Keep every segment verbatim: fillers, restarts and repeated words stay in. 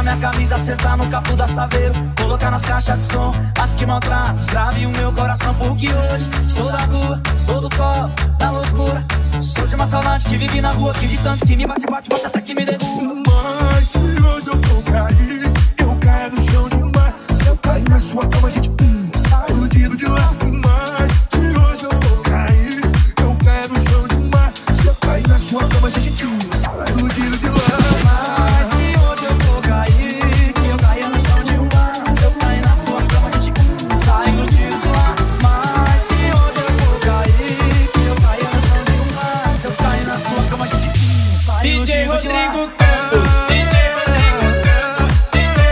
minha camisa, sentar no capô da Saveiro, colocar nas caixas de som as que maltratam, grave o meu coração. Porque hoje sou da rua, sou do copo, da loucura. Sou de uma saudade que vive na rua, que de tanto que me bate, bate, bate até que me derruba. Mas se hoje eu for cair, eu caio no chão demais. Se eu cair na sua cama, a gente hum, sai iludido de lá. Mas se hoje eu for cair, eu caio no chão demais. Se eu cair na sua cama, a gente hum, sai iludido de lá. Mas se hoje eu for cair, que eu caia no chão demais. Se eu cair na sua cama, a gente hum, sai iludido de lá. Mas se hoje eu for cair, que eu caia no chão demais. Se eu cair na sua cama, a gente hum, sai D J iludido de lá. Rodrigo Campos, D J Rodrigo Campos, D J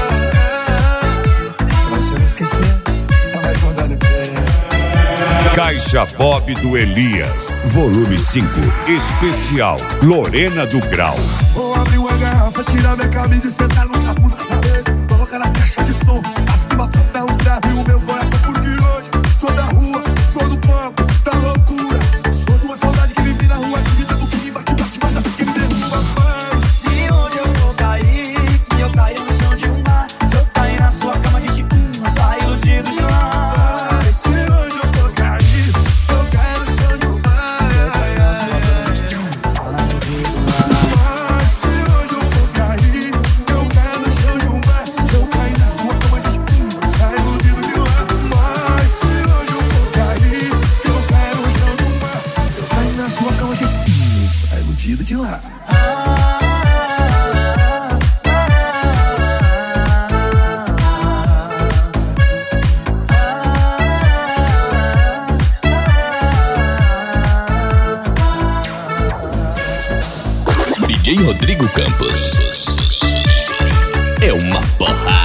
Rodrigo Campos. Mas se eu não esquecer, é mais mandando ver. Caixa Bob do Elias, volume cinco, especial Lorena do Grau. Vou abrir uma garrafa, tirar minha camisa e sentar no capô da Saveiro, colocar nas caixas de som as que maltratam os graves o meu coração. Porque hoje sou da rua, sou do campo, da loucura. Sou de uma saudade que vive na rua, que vida do que me bate, bate, bate até que me derruba. Mas se hoje eu vou cair, que eu caia no chão de um mar. Se eu cair na sua cama, a gente hum, sai iludido de lá. Mas se hoje eu for cair, eu caio no chão de um mar. Se eu cair na sua cama, a gente hum, sai iludido de lá. Mas se hoje eu for cair, eu caio no chão de um mar. Se eu cair na sua cama, a gente hum, sai iludido de lá. Mas se hoje eu for cair, eu caio no chão de um mar. Se eu cair na sua cama, a gente hum, sai iludido de lá. D J Rodrigo Campos é uma porrada.